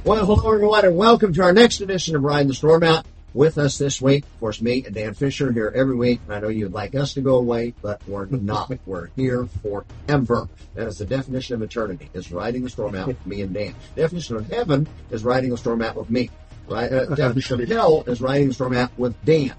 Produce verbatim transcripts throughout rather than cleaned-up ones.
Well, hello everyone, and welcome to our next edition of Riding the Storm Out. With us this week, of course, me and Dan Fisher here every week. And I know you'd like us to go away, but we're not. We're here forever. That is the definition of eternity, is riding the storm out with me and Dan. The definition of heaven is riding the storm out with me. Right? Uh, definition of hell is riding the storm out with Dan.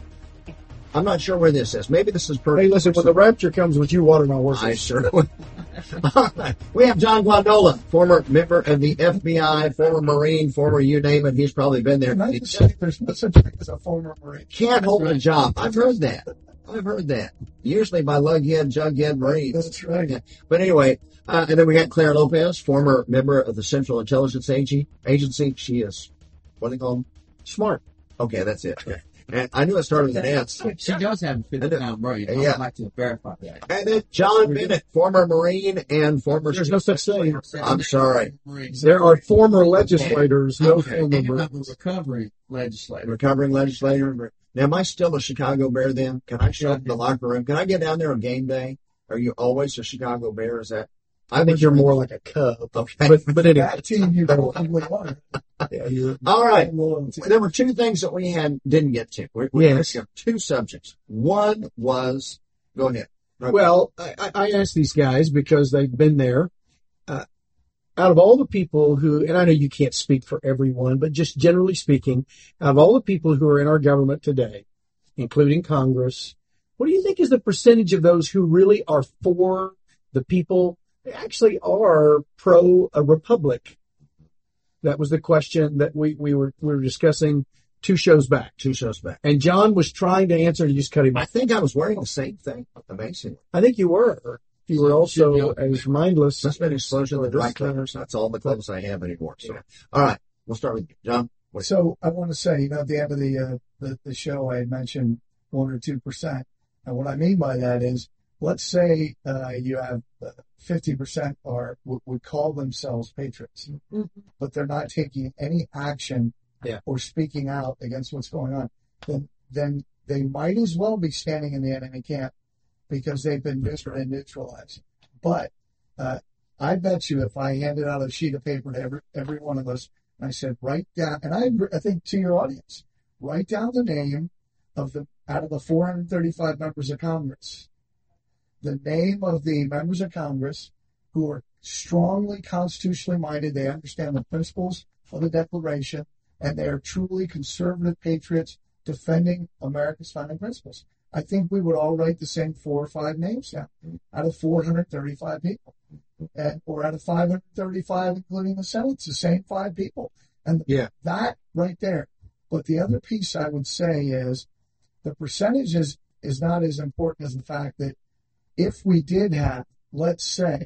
I'm not sure where this is. Maybe this is perfect. Hey, listen, when the rapture comes, would you water my horses? I sure will. All right. We have John Guandola, former member of the F B I, former Marine, former you name it. He's probably been there. Can I just say there's no such thing as a former Marine? Can't hold a job. I've heard that. I've heard that. Usually by lughead, jughead Marines. That's right. Yeah. But anyway, uh, and then we got Claire Lopez, former member of the Central Intelligence Agency. She is, what do they call them? Smart. Okay, that's it. Okay. And I knew it started with an S. She does have a fifty-pound brain. I Yeah. would like to verify that. And then John Bennett, former Marine and former... There's no such thing. I'm sorry. There are former legislators, no Okay. former And I'm a Marines. recovering legislator. Recovering legislator. Now, am I still a Chicago Bear then? Can I show up in the locker room? Can I get down there on game day? Are you always a Chicago Bear? Is that... I think you're more like a Cub. Okay. But, but anyway. That team you probably are. Yeah, you're, All right. Well, There were two things that we had didn't get to. We, we Yes. have two subjects. One was... Go ahead. Right. well, I, I I asked these guys because they've been there. Uh, out of all the people who, and I know you can't speak for everyone, but just generally speaking, out of all the people who are in our government today, including Congress, what do you think is the percentage of those who really are for the people, actually are pro a republic? That was the question that we, we were we were discussing two shows back. Two shows back. And John was trying to answer, and you just cut him I off. think I was wearing the same thing. Amazingly. I think you were. You were also as mindless. Must have been explosion of the dry cleaners. That's all the clothes I have anymore. So, all right. We'll start with you, John. What- so I want to say, you know, at the end of the, uh, the, the show, I had mentioned one or two percent. And what I mean by that is, let's say uh, you have uh, fifty percent are would, would call themselves patriots, but they're not taking any action Yeah. or speaking out against what's going on. Then, then they might as well be standing in the enemy camp because they've been neutral and neutralized. But uh, I bet you, if I handed out a sheet of paper to every every one of us, and I said, write down, and I I think to your audience, write down the name of the out of the four hundred thirty-five members of Congress. The name of the members of Congress who are strongly constitutionally minded. They understand the principles of the Declaration, and they are truly conservative patriots defending America's founding principles. I think we would all write the same four or five names down out of four hundred thirty-five people, and, or out of five hundred thirty-five, including the Senate. It's the same five people. And Yeah. that right there. But the other piece I would say is the percentage is, is not as important as the fact that if we did have, let's say,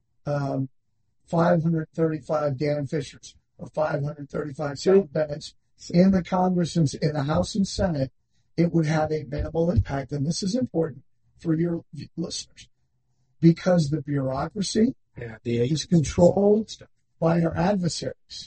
um, five hundred thirty-five Dan Fishers or five hundred thirty-five John Bennett's in the Congress and in the House and Senate, it would have a minimal impact. And this is important for your listeners because the bureaucracy Yeah, the is controlled by our adversaries,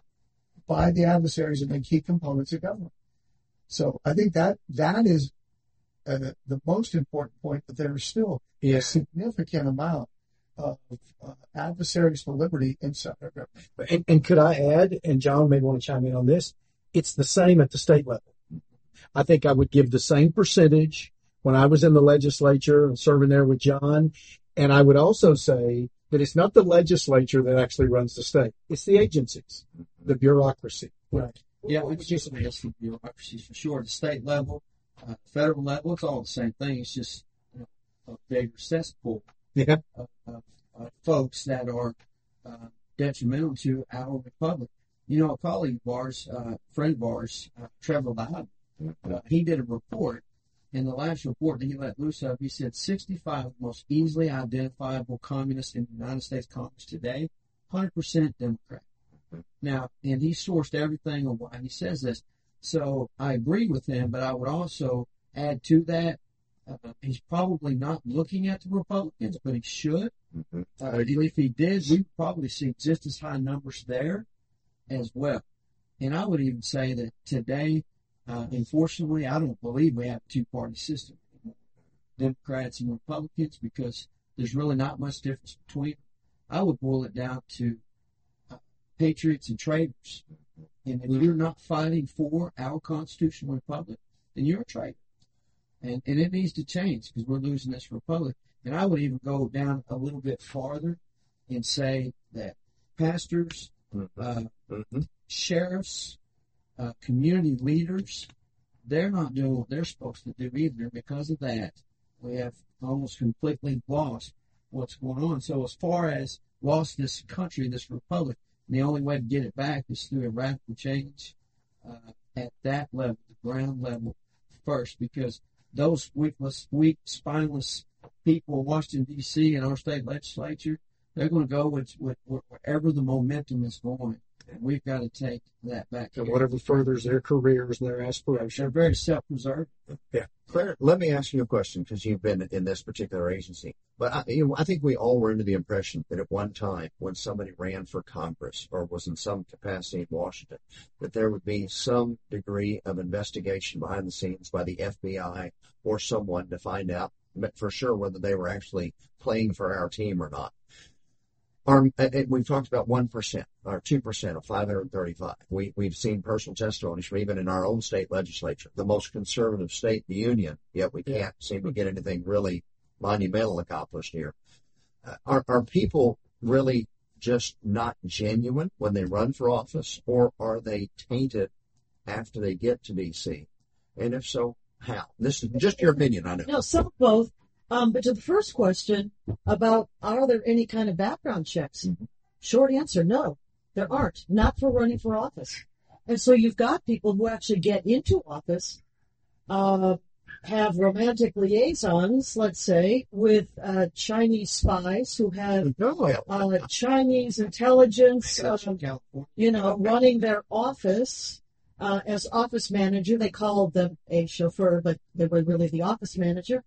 by the adversaries and the key components of government. So I think that that is uh, the most important point, but there is still Yeah. a significant amount of uh, adversaries for liberty inside our government. And, and could I add, and John may want to chime in on this, it's the same at the state level. I think I would give the same percentage when I was in the legislature and serving there with John. And I would also say that it's not the legislature that actually runs the state. It's the agencies, the bureaucracy. Right. Yeah, we just miss the bureaucracies for sure. At the state level, uh, federal level, it's all the same thing. It's just you know, a bigger cesspool Yeah. of, of, of folks that are uh, detrimental to our republic. You know, a colleague of ours, uh, friend of ours, uh, Trevor Loud, uh, he did a report. In the last report that he let loose of, he said sixty-five most easily identifiable communists in the United States Congress today, one hundred percent Democrat. Now, and he sourced everything on why he says this. So I agree with him, but I would also add to that, uh, he's probably not looking at the Republicans, but he should. Mhm. Uh, if he did, we'd probably see just as high numbers there as well. And I would even say that today, uh, unfortunately, I don't believe we have a two-party system anymore. Democrats and Republicans, because there's really not much difference between them. I would boil it down to uh, patriots and traitors. And if you're not fighting for our constitutional republic, then you're a traitor. And, and it needs to change because we're losing this republic. And I would even go down a little bit farther and say that pastors, uh, mm-hmm. sheriffs, uh, community leaders, they're not doing what they're supposed to do either. Because of that, we have almost completely lost what's going on. So as far as lost this country, this republic, and the only way to get it back is through a radical change uh, at that level, the ground level first, because those weakless, weak, spineless people in Washington, D C and our state legislature, they're going to go with, with, with wherever the momentum is going. And we've got to take that back. And whatever furthers their careers and their aspirations. They're very self-preserved. Yeah. Claire, let me ask you a question because you've been in this particular agency. But I, you know, I think we all were under the impression that at one time when somebody ran for Congress or was in some capacity in Washington, that there would be some degree of investigation behind the scenes by the F B I or someone to find out for sure whether they were actually playing for our team or not. Our, we've talked about one percent or two percent of five hundred thirty-five. We, we've seen personal testimonies from even in our own state legislature, the most conservative state in the union, yet we can't yeah. seem to get anything really monumental accomplished here. Uh, are, are people really just not genuine when they run for office, or are they tainted after they get to D C? And if so, how? This is just your opinion, I know. No, some of both. Um, but to the first question about are there any kind of background checks? Mm-hmm. Short answer, no, there aren't. Not for running for office. And so you've got people who actually get into office, uh, have romantic liaisons, let's say, with uh, Chinese spies who have uh, Chinese intelligence, uh, you know, running their office uh, as office manager. They called them a chauffeur, but they were really the office manager.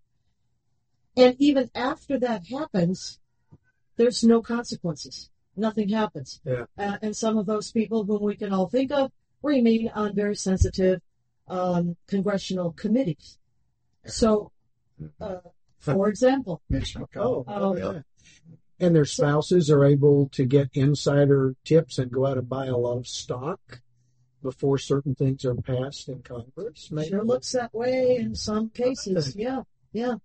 And even after that happens, there's no consequences. Nothing happens. Yeah. Uh, and some of those people whom we can all think of remain on very sensitive um, congressional committees. So, uh, for example, oh, um, yeah. and their spouses are able to get insider tips and go out and buy a lot of stock before certain things are passed in Congress. Maybe. Sure looks that way in some cases. Yeah, yeah.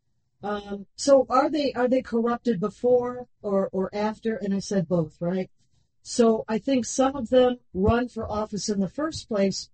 Um, so are they are they corrupted before or, or after? And I said both, right? So I think some of them run for office in the first place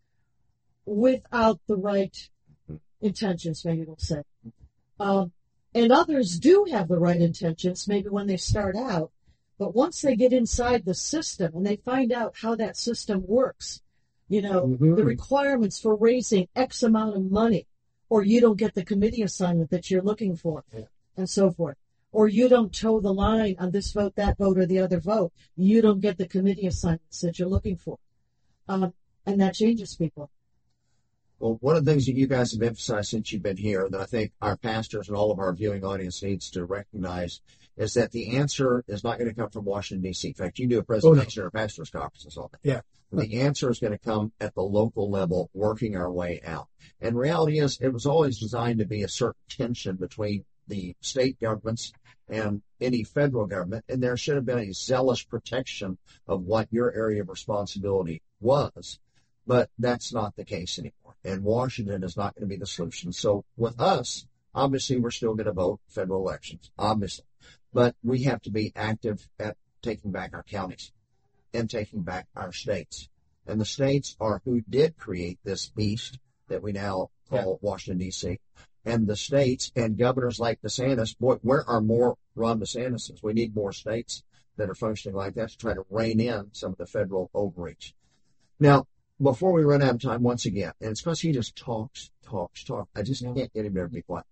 without the right intentions, maybe we'll say. Um, and others do have the right intentions, maybe when they start out. But once they get inside the system and they find out how that system works, you know, mm-hmm. the requirements for raising X amount of money, or you don't get the committee assignment that you're looking for, yeah. and so forth. Or you don't toe the line on this vote, that vote, or the other vote. You don't get the committee assignments that you're looking for. Um, and that changes people. Well, one of the things that you guys have emphasized since you've been here that I think our pastors and all of our viewing audience needs to recognize is that the answer is not going to come from Washington, D C. In fact, you do a presentation oh, no. at our pastors' conferences on that. Yeah. The answer is going to come at the local level, working our way out. And reality is, it was always designed to be a certain tension between the state governments and any federal government, and there should have been a zealous protection of what your area of responsibility was. But that's not the case anymore, and Washington is not going to be the solution. So with us, obviously, we're still going to vote federal elections, obviously, but we have to be active at taking back our counties and taking back our states. And the states are who did create this beast that we now call yeah. Washington, D C. And the states and governors like DeSantis, boy, where are more Ron DeSantis? We need more states that are functioning like that to try to rein in some of the federal overreach. Now, before we run out of time once again, and it's because he just talks, talks, talks. I just can't get him to be quiet.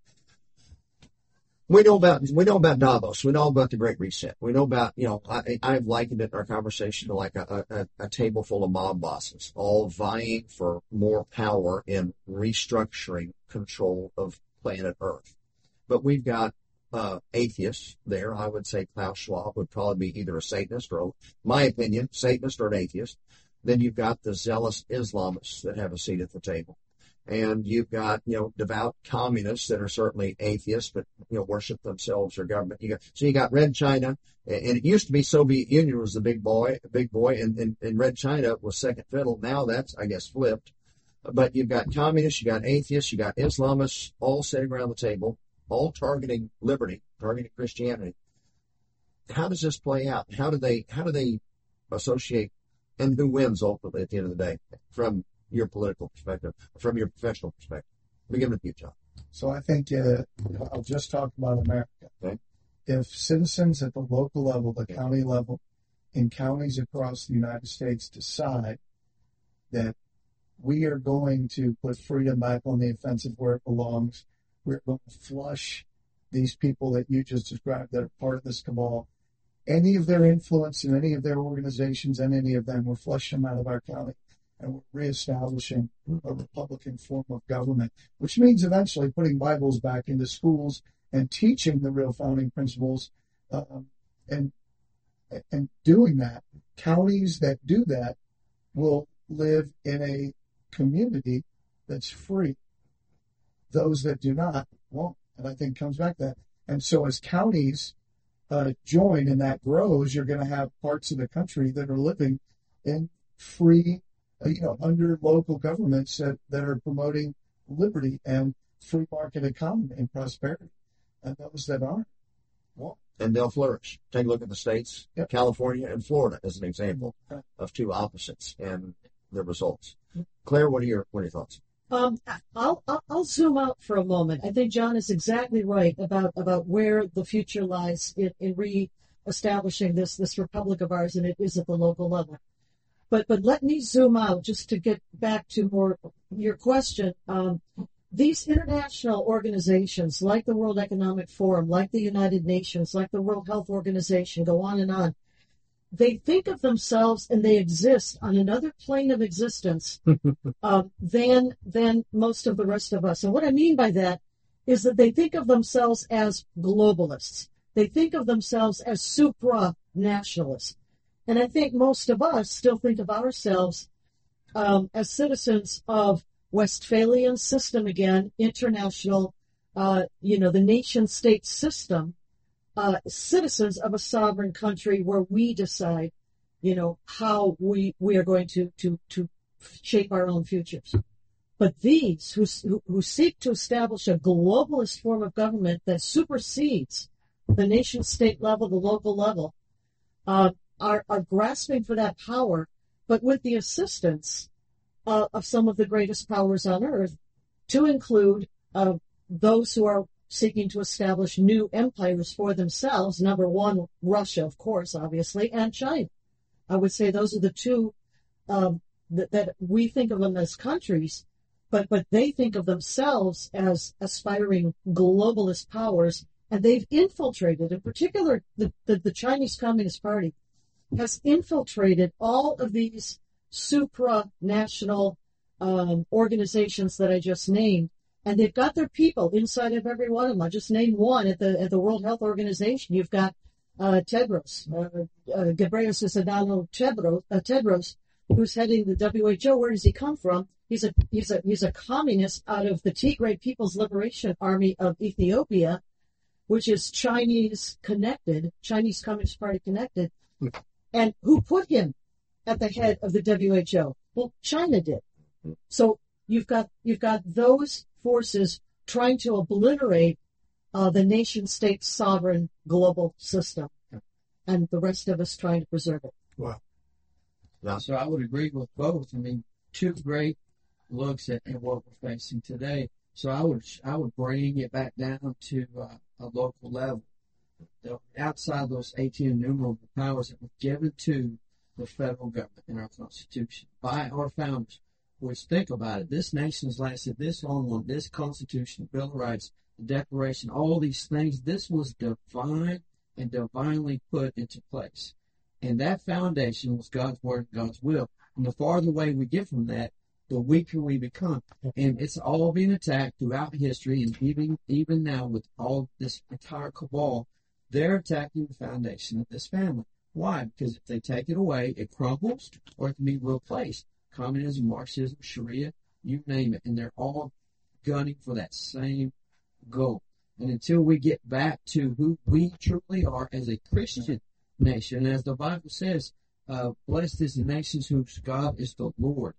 We know about we know about Davos. We know about the Great Reset. We know about, you know, I, I've likened it in our conversation to like a, a, a table full of mob bosses, all vying for more power in restructuring control of planet Earth. But we've got uh, atheists there. I would say Klaus Schwab would probably be either a Satanist or, my opinion, Satanist or an atheist. Then you've got the zealous Islamists that have a seat at the table. And you've got, you know, devout communists that are certainly atheists, but, you know, worship themselves or government. You got, so you got Red China, and it used to be Soviet Union was the big boy, big boy, and, and, and Red China was second fiddle. Now that's, I guess, flipped. But you've got communists, you got atheists, you got Islamists, all sitting around the table, all targeting liberty, targeting Christianity. How does this play out? How do they, how do they associate, and who wins ultimately at the end of the day from your political perspective, from your professional perspective? Begin with you, John. So I think uh, I'll just talk about America. Okay. If citizens at the local level, the county level, in counties across the United States decide that we are going to put freedom back on the offensive where it belongs, we're going to flush these people that you just described that are part of this cabal, any of their influence in any of their organizations and any of them, we're flushing them out of our county. And we're reestablishing a Republican form of government, which means eventually putting Bibles back into schools and teaching the real founding principles. Um, and and doing that, counties that do that will live in a community that's free. Those that do not won't. And I think it comes back to that. And so as counties uh, join and that grows, you're going to have parts of the country that are living in free, you know, under local governments that, that are promoting liberty and free market economy and prosperity. And those that aren't, well, and they'll flourish. Take a look at the states, yep. California and Florida as an example okay. of two opposites and the results. Claire, what are your what are your thoughts? Um, I'll, I'll I'll zoom out for a moment. I think John is exactly right about, about where the future lies in, in re-establishing this this republic of ours, and it is at the local level. But but let me zoom out just to get back to more your question. Um, these international organizations, like the World Economic Forum, like the United Nations, like the World Health Organization, go on and on. They think of themselves and they exist on another plane of existence uh, than than most of the rest of us. And what I mean by that is that they think of themselves as globalists. They think of themselves as supranationalists. And I think most of us still think of ourselves um, as citizens of Westphalian system again, international, uh, you know, the nation-state system, uh, citizens of a sovereign country where we decide, you know, how we we are going to to to shape our own futures. But these who who, who seek to establish a globalist form of government that supersedes the nation-state level, the local level, uh, are are grasping for that power, but with the assistance uh, of some of the greatest powers on earth, to include uh, those who are seeking to establish new empires for themselves. Number one, Russia, of course, obviously, and China. I would say those are the two um, that, that we think of them as countries, but, but they think of themselves as aspiring globalist powers, and they've infiltrated, in particular, the, the, the Chinese Communist Party has infiltrated all of these supranational um, organizations that I just named, and they've got their people inside of every one of them. I just named one at the at the World Health Organization. You've got uh, Tedros, uh, uh, Ghebreyesus Adhanom Tedros, uh, Tedros, who's heading the W H O. Where does he come from? He's a he's a he's a communist out of the Tigray People's Liberation Army of Ethiopia, which is Chinese connected, Chinese Communist Party connected. And who put him at the head of the W H O? Well, China did. So you've got you've got those forces trying to obliterate uh, the nation-state sovereign global system, and the rest of us trying to preserve it. Wow. Yeah. So I would agree with both. I mean, two great looks at, at what we're facing today. So I would I would bring it back down to uh, a local level. The, outside those eighteen innumerable powers that were given to the federal government in our Constitution by our founders, which, think about it, this nation has lasted this long on this Constitution, Bill of Rights, the Declaration, all these things. This was divine and divinely put into place. And that foundation was God's word, God's will. And the farther away we get from that, the weaker we become. And it's all being attacked throughout history, and even even now with all this entire cabal, they're attacking the foundation of this family. Why? Because if they take it away, it crumbles or it can be replaced. Communism, Marxism, Sharia, you name it, and they're all gunning for that same goal. And until we get back to who we truly are as a Christian nation, as the Bible says, uh, blessed is the nations whose God is the Lord.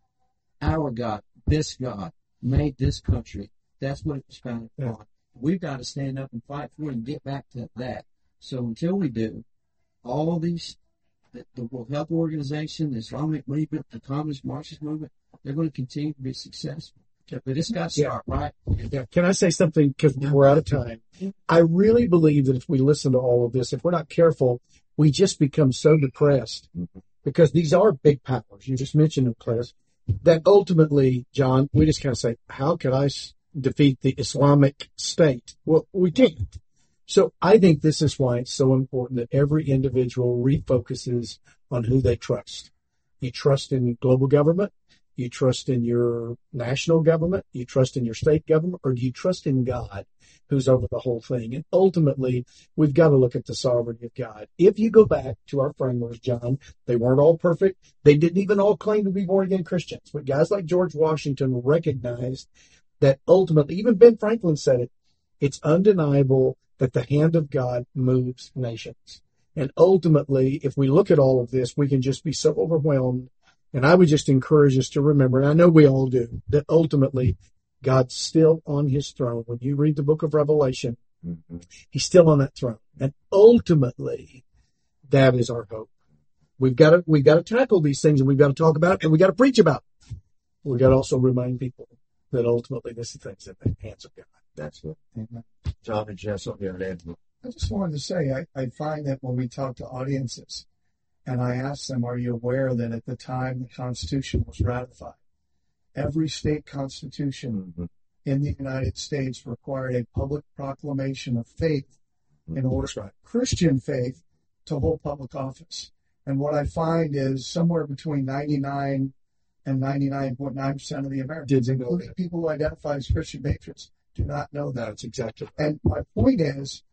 Our God, this God, made this country. That's what it was founded Yeah. on. We've got to stand up and fight for it and get back to that. So until we do, all these, the, the World Health Organization, the Islamic movement, the Communist Marxist movement, they're going to continue to be successful. But it's got to Yeah. start, right? Yeah. Can I say something? Because we're out of time. I really believe that if we listen to all of this, if we're not careful, we just become so depressed because these are big powers. You just mentioned them, Cliff. That ultimately, John, we just kind of say, how can I s- defeat the Islamic State? Well, we can't. So I think this is why it's so important that every individual refocuses on who they trust. You trust in global government? You trust in your national government? You trust in your state government? Or do you trust in God, who's over the whole thing? And ultimately, we've got to look at the sovereignty of God. If you go back to our framers, John, they weren't all perfect. They didn't even all claim to be born-again Christians. But guys like George Washington recognized that ultimately, even Ben Franklin said it, it's undeniable that the hand of God moves nations. And ultimately, if we look at all of this, we can just be so overwhelmed. And I would just encourage us to remember, and I know we all do, that ultimately God's still on his throne. When you read the book of Revelation, Mm-hmm. he's still on that throne. And ultimately, that is our hope. We've got to, we've got to tackle these things, and we've got to talk about it, and we've got to preach about it. We've got to also remind people that ultimately this is things in the hands of God. That's it. Amen. John, did you have something to add? I just wanted to say, I, I find that when we talk to audiences and I ask them, are you aware that at the time the Constitution was ratified, every state constitution Mm-hmm. in the United States required a public proclamation of faith in order for Christian faith to hold public office. And what I find is somewhere between ninety-nine and ninety-nine point nine percent of the Americans, Didn't know including that. people who identify as Christian patriots, do not know that. That's exactly right. And my point is,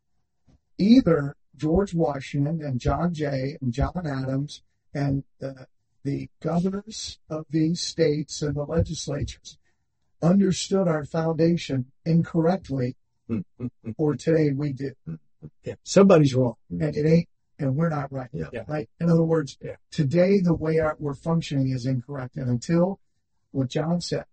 either George Washington and John Jay and John Adams and the, the governors of these states and the legislatures understood our foundation incorrectly, or today we do. Yeah. Somebody's wrong. And it ain't, and we're not right. Yeah. Yeah. Right? In other words, Yeah. today the way our, we're functioning is incorrect. And until what John said,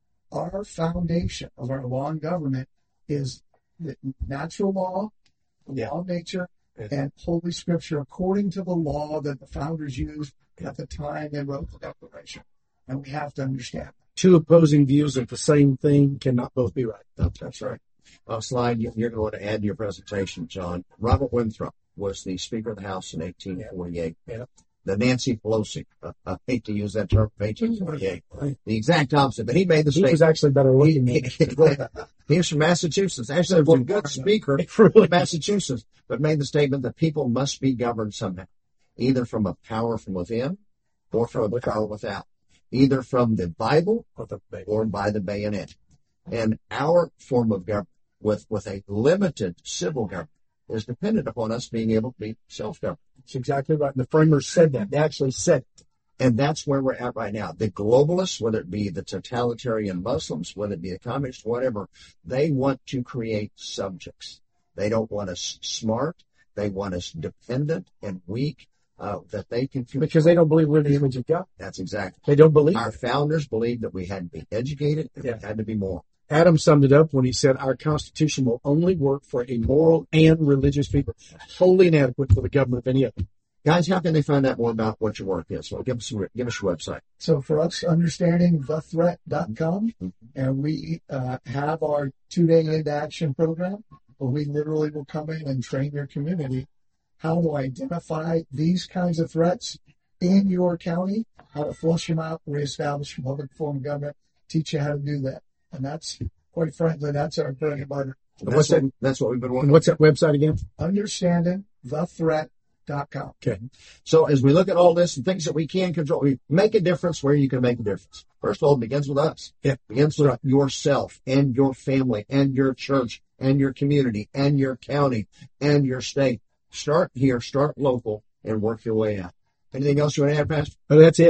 our foundation of our law and government is the natural law, the Yeah. law of nature, Yeah. and Holy Scripture according to the law that the founders used at the time they wrote the Declaration. And we have to understand that. Two opposing views of the same thing cannot both be right. That's right. Uh, slide, you- you're going to add to your presentation, John. Robert Winthrop was the Speaker of the House in eighteen forty-eight. Yeah. The Nancy Pelosi, uh, I hate to use that term, eighteen forty-eight. Right. The exact opposite, but he made the He was statement. actually better He, looking than he, he was from Massachusetts. Actually, was a good speaker Really? from Massachusetts, but made the statement that people must be governed somehow, either from a power from within or from a power without, either from the Bible or by the bayonet. And our form of government, with, with a limited civil government, is dependent upon us being able to be self-governed. That's exactly right. And the framers said that. They actually said it. And that's where we're at right now. The globalists, whether it be the totalitarian Muslims, whether it be the communists, whatever, they want to create subjects. They don't want us smart. They want us dependent and weak, uh, that they can... Because they don't believe we're the image of God. That's exactly. They don't believe Our it. founders believed that we had to be educated and Yeah. we had to be moral. Adam summed it up when he said our Constitution will only work for a moral and religious people, wholly inadequate for the government of any other. Guys, how can they find out more about what your work is? Well, give us your, give us your website. So for us, understanding the threat dot com, and we uh, have our two-day into action program where we literally will come in and train your community how to identify these kinds of threats in your county, how to flush them out, reestablish a public form of government, teach you how to do that. And that's, quite frankly, that's our bread and butter. That's, what's what, that? that's what we've been And working on. what's that website again? understanding the threat dot com. Okay. So as we look at all this and things that we can control, we make a difference where you can make a difference. First of all, it begins with us. Yeah. It begins with yourself and your family and your church and your community and your county and your state. Start here, start local, and work your way out. Anything else you want to add, Pastor? Oh, that's it.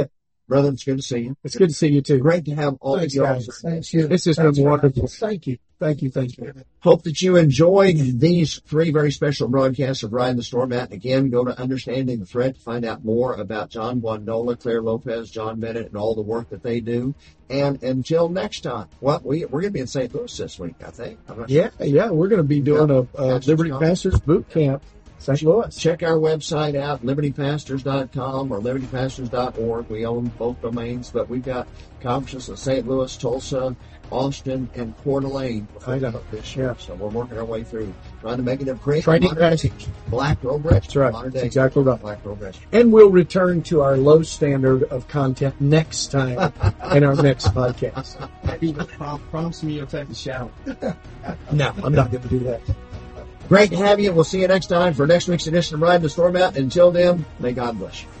Brother, it's good to see you. It's good to see you too. Great to have all Thanks, of you. guys. Thank you. This has Thanks been for wonderful. having us. Thank you. Thank you. Thank you. Hope that you enjoyed these three very special broadcasts of Riding the Storm Out. Again, go to Understanding the Threat to find out more about John Guandola, Claire Lopez, John Bennett, and all the work that they do. And until next time, well, we, we're going to be in Saint Louis this week, I think. I'm not Yeah, yeah. We're going to be doing a, a Pastors Liberty Conference. Pastors boot camp, Saint Louis. Check our website out, liberty pastors dot com or liberty pastors dot org. We own both domains, but we've got conferences in Saint Louis, Tulsa, Austin, and Coeur d'Alene I know. this year. Yeah. So we're working our way through, trying to make it a great Training modern passage. Black Robe Registry. That's right. Modern day Exactly right. Black Robe Registry. And we'll return to our low standard of content next time in our next podcast. Maybe prom- promise me you'll take a shower. No, I'm not going to do that. Great to have you. We'll see you next time for next week's edition of Riding the Storm Out. Until then, may God bless you.